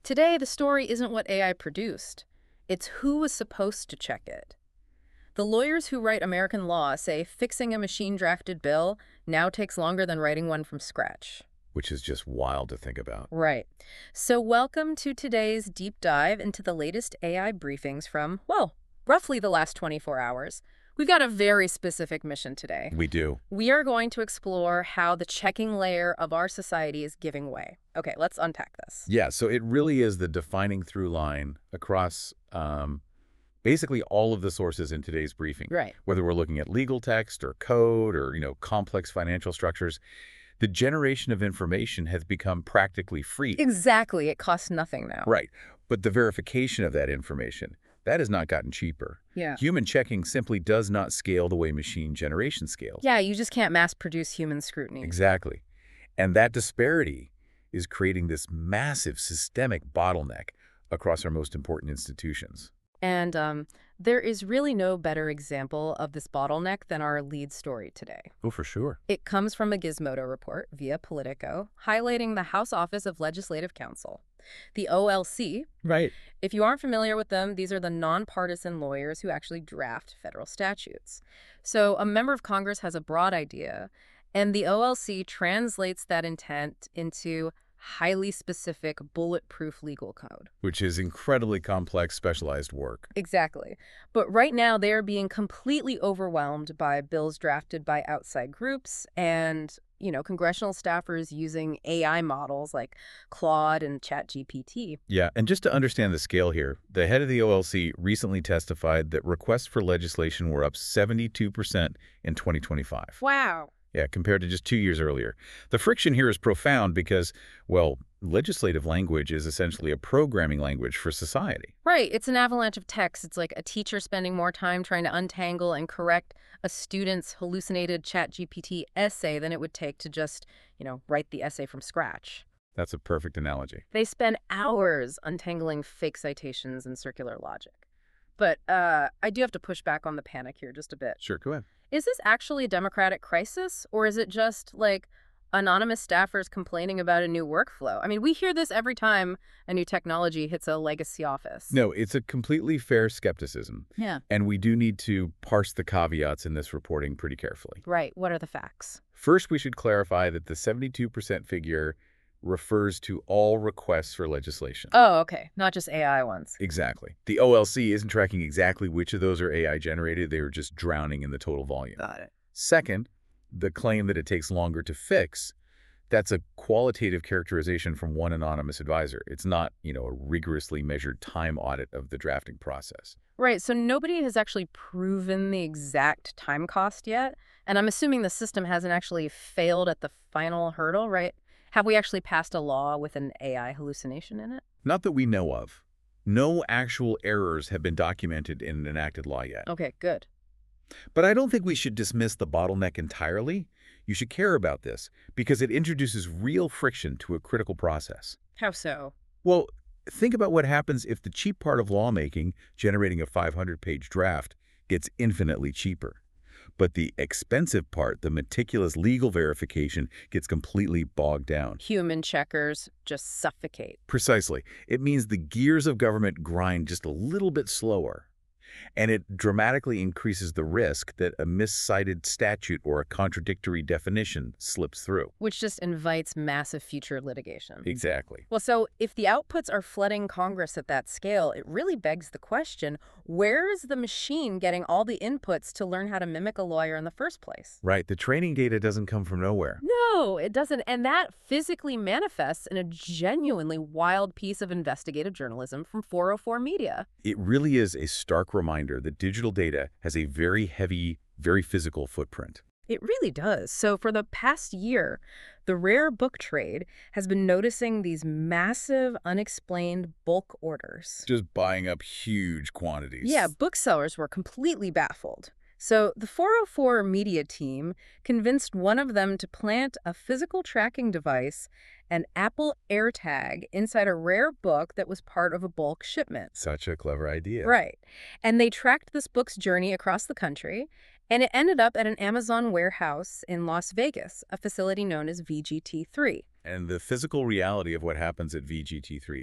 Today, the story isn't what AI produced. It's who was supposed to check it. The lawyers who write American law say fixing a machine-drafted bill now takes longer than writing one from scratch. Which is just wild to think about. Right. So welcome to today's deep dive into the latest AI briefings from, well, roughly the last 24 hours. We've got a very specific mission today. We do. We are going to explore how the checking layer of our society is giving way. Okay, let's unpack this. Yeah, so it really is the defining through line across basically all of the sources in today's briefing. Right. Whether we're looking at legal text or code or, complex financial structures, the generation of information has become practically free. Exactly. It costs nothing now. Right. But the verification of that information, that has not gotten cheaper. Yeah. Human checking simply does not scale the way machine generation scales. Yeah, you just can't mass produce human scrutiny. Exactly. And that disparity is creating this massive systemic bottleneck across our most important institutions. And there is really no better example of this bottleneck than our lead story today. Oh, for sure. It comes from a Gizmodo report via Politico, highlighting the House Office of Legislative Counsel. The OLC, Right. if you aren't familiar with them, these are the nonpartisan lawyers who actually draft federal statutes. So a member of Congress has a broad idea, and the OLC translates that intent into highly specific, bulletproof legal code. Which is incredibly complex, specialized work. Exactly. But right now, they are being completely overwhelmed by bills drafted by outside groups and, congressional staffers using AI models like Claude and ChatGPT. Yeah, and just to understand the scale here, the head of the OLC recently testified that requests for legislation were up 72% in 2025. Wow. Yeah, compared to just 2 years earlier. The friction here is profound because, well, legislative language is essentially a programming language for society. Right. It's an avalanche of text. It's like a teacher spending more time trying to untangle and correct a student's hallucinated ChatGPT essay than it would take to just, write the essay from scratch. That's a perfect analogy. They spend hours untangling fake citations and circular logic. But I do have to push back on the panic here just a bit. Sure, go ahead. Is this actually a democratic crisis, or is it just, anonymous staffers complaining about a new workflow? I mean, we hear this every time a new technology hits a legacy office. No, it's a completely fair skepticism. Yeah. And we do need to parse the caveats in this reporting pretty carefully. Right. What are the facts? First, we should clarify that the 72% figure refers to all requests for legislation. Oh, okay. Not just AI ones. Exactly. The OLC isn't tracking exactly which of those are AI generated. They are just drowning in the total volume. Got it. Second, the claim that it takes longer to fix, that's a qualitative characterization from one anonymous advisor. It's not, a rigorously measured time audit of the drafting process. Right. So nobody has actually proven the exact time cost yet. And I'm assuming the system hasn't actually failed at the final hurdle, right? Have we actually passed a law with an AI hallucination in it? Not that we know of. No actual errors have been documented in an enacted law yet. Okay, good. But I don't think we should dismiss the bottleneck entirely. You should care about this because it introduces real friction to a critical process. How so? Well, think about what happens if the cheap part of lawmaking, generating a 500-page draft, gets infinitely cheaper. But the expensive part, the meticulous legal verification, gets completely bogged down. Human checkers just suffocate. Precisely. It means the gears of government grind just a little bit slower. And it dramatically increases the risk that a miscited statute or a contradictory definition slips through. Which just invites massive future litigation. Exactly. Well, so if the outputs are flooding Congress at that scale, it really begs the question, where is the machine getting all the inputs to learn how to mimic a lawyer in the first place? Right. The training data doesn't come from nowhere. No, it doesn't. And that physically manifests in a genuinely wild piece of investigative journalism from 404 Media. It really is a stark reminder that digital data has a very heavy, very physical footprint. It really does. So for the past year, the rare book trade has been noticing these massive, unexplained bulk orders. Just buying up huge quantities. Yeah, booksellers were completely baffled. So the 404 Media team convinced one of them to plant a physical tracking device, an Apple AirTag, inside a rare book that was part of a bulk shipment. Such a clever idea. Right. And they tracked this book's journey across the country, and it ended up at an Amazon warehouse in Las Vegas, a facility known as VGT3. And the physical reality of what happens at VGT3 is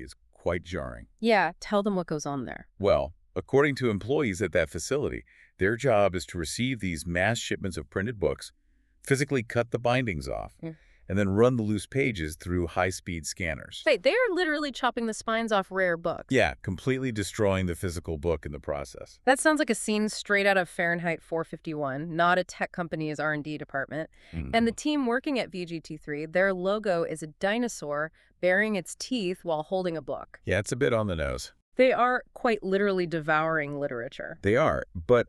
quite jarring. Yeah, tell them what goes on there. Well, according to employees at that facility, their job is to receive these mass shipments of printed books, physically cut the bindings off, and then run the loose pages through high-speed scanners. Wait, they're literally chopping the spines off rare books. Yeah, completely destroying the physical book in the process. That sounds like a scene straight out of Fahrenheit 451, not a tech company's R&D department. And the team working at VGT3, their logo is a dinosaur baring its teeth while holding a book. Yeah, it's a bit on the nose. They are quite literally devouring literature. They are, but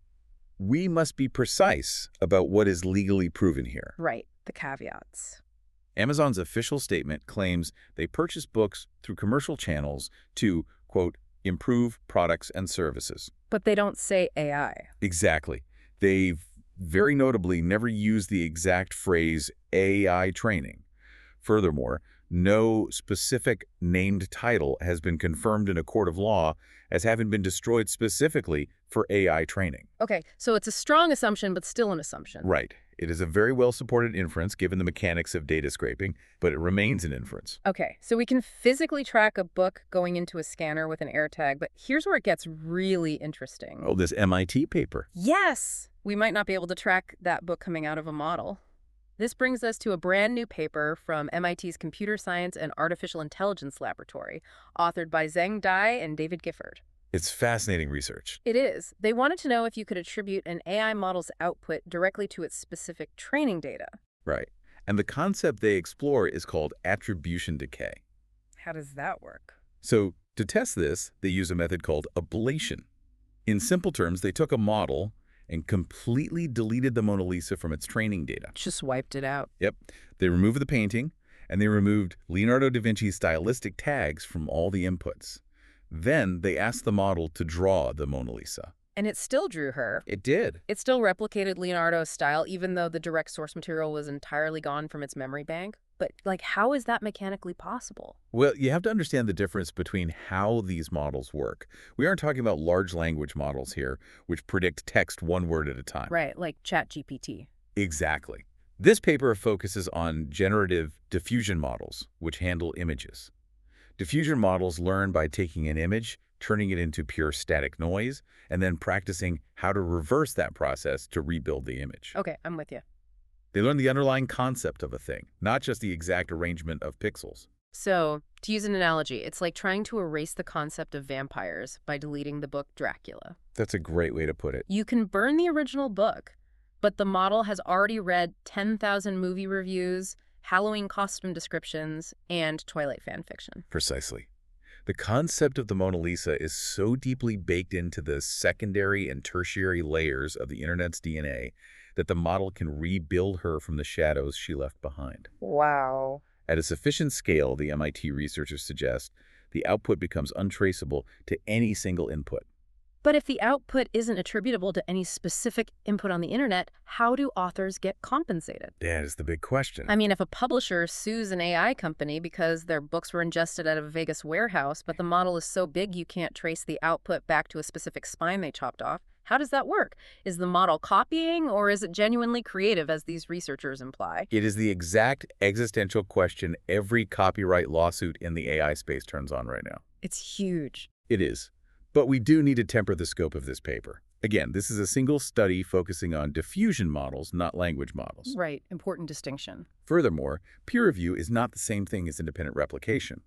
we must be precise about what is legally proven here. Right, the caveats. Amazon's official statement claims they purchase books through commercial channels to, quote, improve products and services. But they don't say AI. Exactly. They've very notably never used the exact phrase AI training. Furthermore, no specific named title has been confirmed in a court of law as having been destroyed specifically for AI training. Okay, so it's a strong assumption, but still an assumption. Right. It is a very well-supported inference given the mechanics of data scraping, but it remains an inference. Okay, so we can physically track a book going into a scanner with an AirTag, but here's where it gets really interesting. Oh, this MIT paper. Yes! We might not be able to track that book coming out of a model. This brings us to a brand new paper from MIT's Computer Science and Artificial Intelligence Laboratory, authored by Zheng Dai and David Gifford. It's fascinating research. It is. They wanted to know if you could attribute an AI model's output directly to its specific training data. Right. And the concept they explore is called attribution decay. How does that work? So to test this, they use a method called ablation. In simple terms, they took a model and completely deleted the Mona Lisa from its training data. Just wiped it out. Yep. They removed the painting, and they removed Leonardo da Vinci's stylistic tags from all the inputs. Then they asked the model to draw the Mona Lisa. And it still drew her. It did. It still replicated Leonardo's style, even though the direct source material was entirely gone from its memory bank. But, how is that mechanically possible? Well, you have to understand the difference between how these models work. We aren't talking about large language models here, which predict text one word at a time. Right, like ChatGPT. Exactly. This paper focuses on generative diffusion models, which handle images. Diffusion models learn by taking an image, turning it into pure static noise, and then practicing how to reverse that process to rebuild the image. Okay, I'm with you. They learn the underlying concept of a thing, not just the exact arrangement of pixels. So, to use an analogy, it's like trying to erase the concept of vampires by deleting the book Dracula. That's a great way to put it. You can burn the original book, but the model has already read 10,000 movie reviews, Halloween costume descriptions, and Twilight fan fiction. Precisely. The concept of the Mona Lisa is so deeply baked into the secondary and tertiary layers of the internet's DNA that the model can rebuild her from the shadows she left behind. Wow. At a sufficient scale, the MIT researchers suggest, the output becomes untraceable to any single input. But if the output isn't attributable to any specific input on the internet, how do authors get compensated? That is the big question. I mean, if a publisher sues an AI company because their books were ingested at a Vegas warehouse, but the model is so big you can't trace the output back to a specific spine they chopped off, how does that work? Is the model copying, or is it genuinely creative, as these researchers imply? It is the exact existential question every copyright lawsuit in the AI space turns on right now. It's huge. It is. But we do need to temper the scope of this paper. Again, this is a single study focusing on diffusion models, not language models. Right. Important distinction. Furthermore, peer review is not the same thing as independent replication.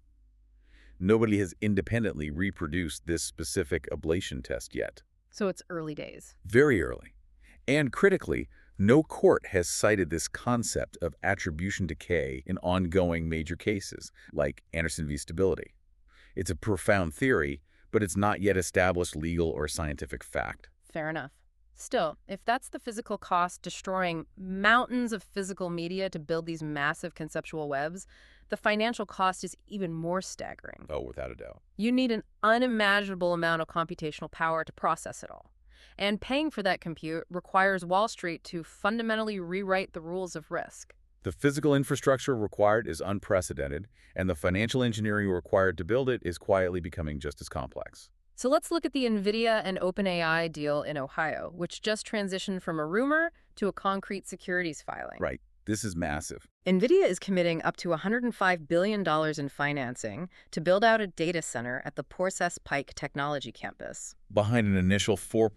Nobody has independently reproduced this specific ablation test yet. So it's early days. Very early. And critically, no court has cited this concept of attribution decay in ongoing major cases, like Anderson v. Stability. It's a profound theory, but it's not yet established legal or scientific fact. Fair enough. Still, if that's the physical cost, destroying mountains of physical media to build these massive conceptual webs, the financial cost is even more staggering. Oh, without a doubt. You need an unimaginable amount of computational power to process it all. And paying for that compute requires Wall Street to fundamentally rewrite the rules of risk. The physical infrastructure required is unprecedented, and the financial engineering required to build it is quietly becoming just as complex. So let's look at the NVIDIA and OpenAI deal in Ohio, which just transitioned from a rumor to a concrete securities filing. Right. This is massive. NVIDIA is committing up to $105 billion in financing to build out a data center at the Porcess Pike Technology Campus. Behind an initial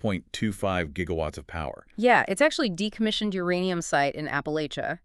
4.25 gigawatts of power. Yeah, it's actually decommissioned uranium site in Appalachia.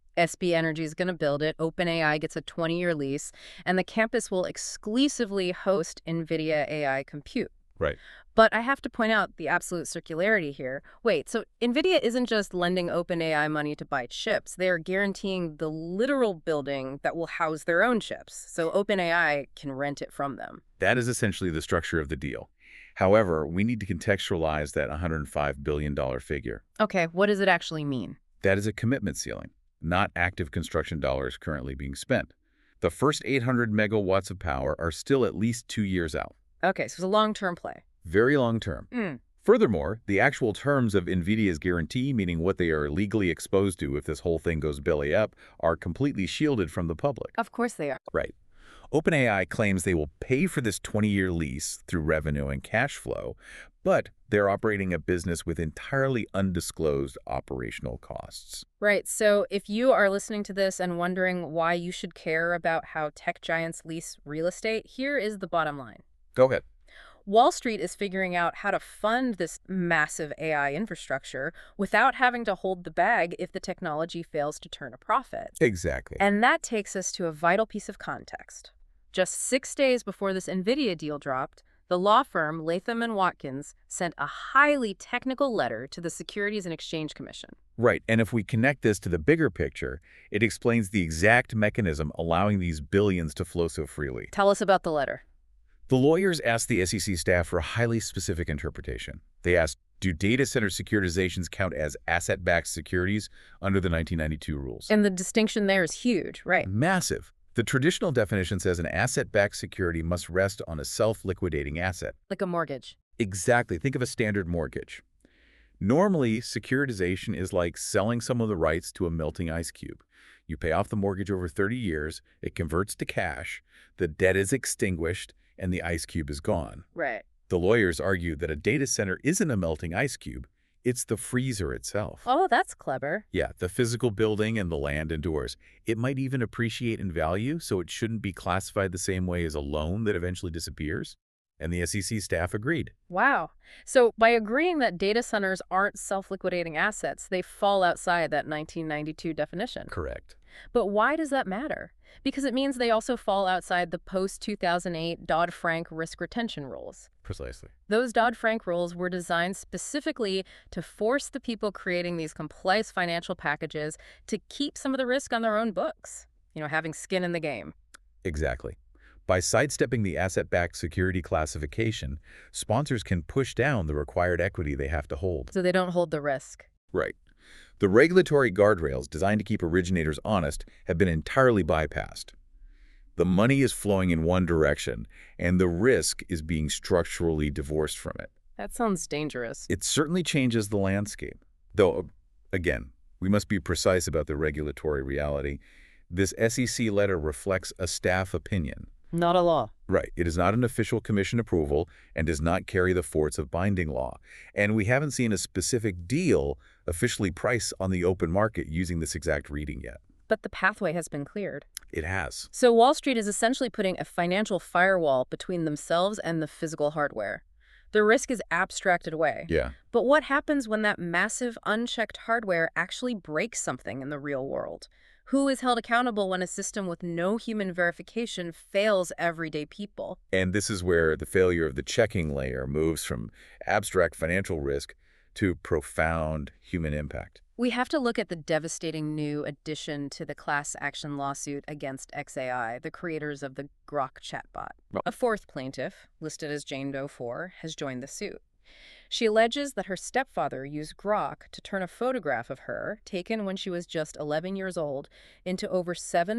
SB Energy is going to build it, OpenAI gets a 20-year lease, and the campus will exclusively host NVIDIA AI compute. Right. But I have to point out the absolute circularity here. Wait, so NVIDIA isn't just lending OpenAI money to buy chips. They are guaranteeing the literal building that will house their own chips, so OpenAI can rent it from them. That is essentially the structure of the deal. However, we need to contextualize that $105 billion figure. Okay, what does it actually mean? That is a commitment ceiling, not active construction dollars currently being spent. The first 800 megawatts of power are still at least 2 years out. Okay, so it's a long-term play. Very long term. Furthermore, the actual terms of NVIDIA's guarantee, meaning what they are legally exposed to if this whole thing goes belly up, are completely shielded from the public. Of course they are. Right. OpenAI claims they will pay for this 20-year lease through revenue and cash flow, but they're operating a business with entirely undisclosed operational costs. Right, so if you are listening to this and wondering why you should care about how tech giants lease real estate, here is the bottom line. Go ahead. Wall Street is figuring out how to fund this massive AI infrastructure without having to hold the bag if the technology fails to turn a profit. Exactly. And that takes us to a vital piece of context. Just 6 days before this NVIDIA deal dropped, the law firm Latham & Watkins sent a highly technical letter to the Securities and Exchange Commission. Right, and if we connect this to the bigger picture, it explains the exact mechanism allowing these billions to flow so freely. Tell us about the letter. The lawyers asked the SEC staff for a highly specific interpretation. They asked, do data center securitizations count as asset-backed securities under the 1992 rules? And the distinction there is huge, right? Massive. The traditional definition says an asset-backed security must rest on a self-liquidating asset. Like a mortgage. Exactly. Think of a standard mortgage. Normally, securitization is like selling some of the rights to a melting ice cube. You pay off the mortgage over 30 years, it converts to cash, the debt is extinguished, and the ice cube is gone. Right. The lawyers argue that a data center isn't a melting ice cube, it's the freezer itself. Oh, that's clever. Yeah, the physical building and the land endures. It might even appreciate in value, so it shouldn't be classified the same way as a loan that eventually disappears. And the SEC staff agreed. Wow. So by agreeing that data centers aren't self-liquidating assets, they fall outside that 1992 definition. Correct. But why does that matter? Because it means they also fall outside the post-2008 Dodd-Frank risk retention rules. Precisely. Those Dodd-Frank rules were designed specifically to force the people creating these complex financial packages to keep some of the risk on their own books, having skin in the game. Exactly. By sidestepping the asset-backed security classification, sponsors can push down the required equity they have to hold. So they don't hold the risk. Right. The regulatory guardrails designed to keep originators honest have been entirely bypassed. The money is flowing in one direction, and the risk is being structurally divorced from it. That sounds dangerous. It certainly changes the landscape. Though, again, we must be precise about the regulatory reality. This SEC letter reflects a staff opinion. Not a law. Right. It is not an official commission approval and does not carry the force of binding law. And we haven't seen a specific deal officially priced on the open market using this exact reading yet. But the pathway has been cleared. It has. So Wall Street is essentially putting a financial firewall between themselves and the physical hardware. The risk is abstracted away. Yeah. But what happens when that massive, unchecked hardware actually breaks something in the real world? Who is held accountable when a system with no human verification fails everyday people? And this is where the failure of the checking layer moves from abstract financial risk to profound human impact. We have to look at the devastating new addition to the class action lawsuit against xAI, the creators of the Grok chatbot. Oh. A fourth plaintiff, listed as Jane Doe 4, has joined the suit. She alleges that her stepfather used Grok to turn a photograph of her, taken when she was just 11 years old, into over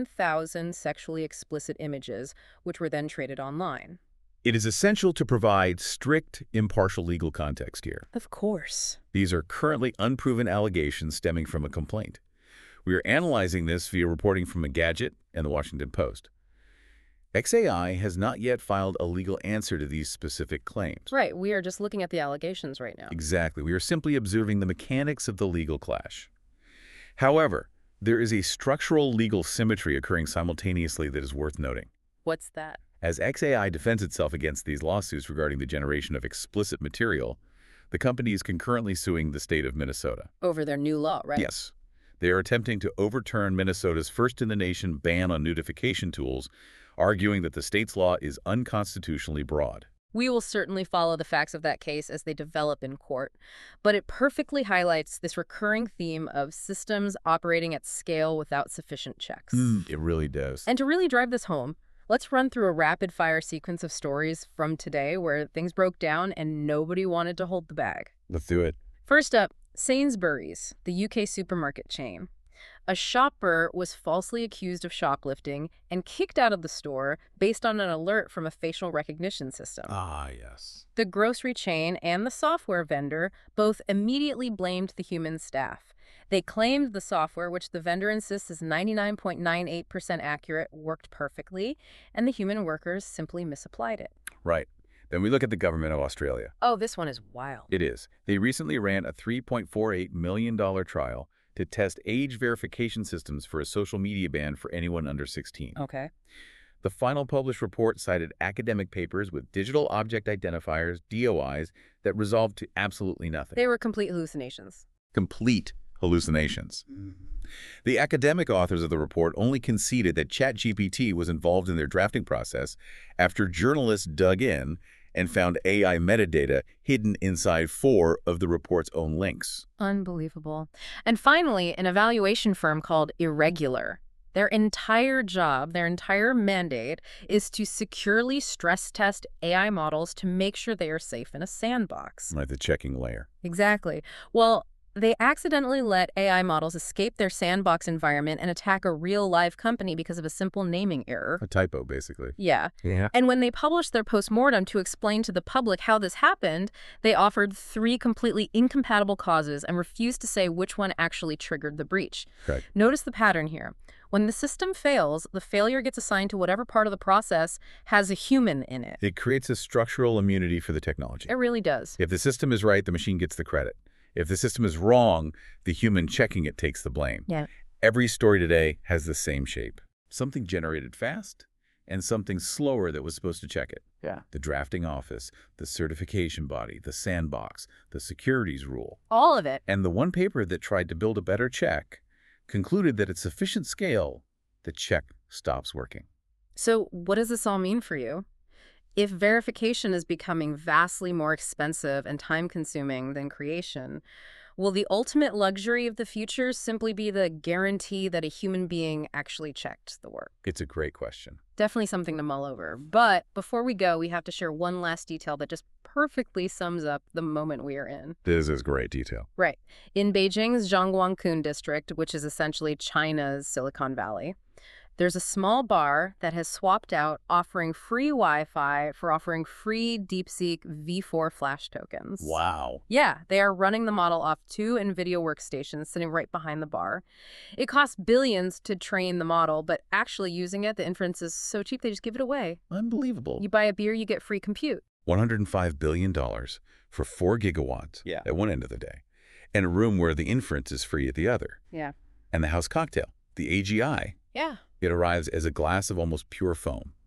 7,000 sexually explicit images, which were then traded online. It is essential to provide strict, impartial legal context here. Of course. These are currently unproven allegations stemming from a complaint. We are analyzing this via reporting from Engadget and the Washington Post. xAI has not yet filed a legal answer to these specific claims. Right, we are just looking at the allegations right now. Exactly. We are simply observing the mechanics of the legal clash. However, There is a structural legal symmetry occurring simultaneously that is worth noting. What's that? As xAI defends itself against these lawsuits regarding the generation of explicit material, the company is concurrently suing the state of Minnesota. Over their new law, right? Yes. They are attempting to overturn Minnesota's first-in-the-nation ban on nudification tools, arguing that the state's law is unconstitutionally broad. We will certainly follow the facts of that case as they develop in court, but it perfectly highlights this recurring theme of systems operating at scale without sufficient checks. It really does. And to really drive this home, let's run through a rapid-fire sequence of stories from today where things broke down and nobody wanted to hold the bag. Let's do it. First up, Sainsbury's, the UK supermarket chain. A shopper was falsely accused of shoplifting and kicked out of the store based on an alert from a facial recognition system. Ah, yes. The grocery chain and the software vendor both immediately blamed the human staff. They claimed the software, which the vendor insists is 99.98% accurate, worked perfectly, and the human workers simply misapplied it. Right. Then we look at the government of Australia. Oh, this one is wild. It is. They recently ran a $3.48 million trial to test age verification systems for a social media ban for anyone under 16. Okay. The final published report cited academic papers with digital object identifiers, DOIs, that resolved to absolutely nothing. They were complete hallucinations. Complete hallucinations. The academic authors of the report only conceded that ChatGPT was involved in their drafting process after journalists dug in and found AI metadata hidden inside 4 of the report's own links. Unbelievable. And finally, an evaluation firm called Irregular. Their entire job, their entire mandate, is to securely stress test AI models to make sure they are safe in a sandbox. Like the checking layer. Exactly. Well, they accidentally let AI models escape their sandbox environment and attack a real live company because of a simple naming error. A typo, basically. Yeah. And when they published their postmortem to explain to the public how this happened, they offered 3 completely incompatible causes and refused to say which one actually triggered the breach. Correct. Notice the pattern here. When the system fails, the failure gets assigned to whatever part of the process has a human in it. It creates a structural immunity for the technology. It really does. If the system is right, the machine gets the credit. If the system is wrong, the human checking it takes the blame. Yeah. Every story today has the same shape. Something generated fast and something slower that was supposed to check it. Yeah. The drafting office, the certification body, the sandbox, the securities rule. All of it. And the one paper that tried to build a better check concluded that at sufficient scale, the check stops working. So what does this all mean for you? If verification is becoming vastly more expensive and time-consuming than creation, will the ultimate luxury of the future simply be the guarantee that a human being actually checked the work? It's a great question. Definitely something to mull over. But before we go, we have to share one last detail that just perfectly sums up the moment we are in. This is great detail. Right. In Beijing's Zhangguancun district, which is essentially China's Silicon Valley, there's a small bar that has swapped out offering free Wi-Fi for offering free DeepSeek V4 flash tokens. Wow. Yeah, they are running the model off 2 NVIDIA workstations sitting right behind the bar. It costs billions to train the model, but actually using it, the inference is so cheap they just give it away. Unbelievable. You buy a beer, you get free compute. $105 billion for 4 gigawatts at one end of the day, and a room where the inference is free at the other. Yeah. And the house cocktail, the AGI. Yeah. It arrives as a glass of almost pure foam.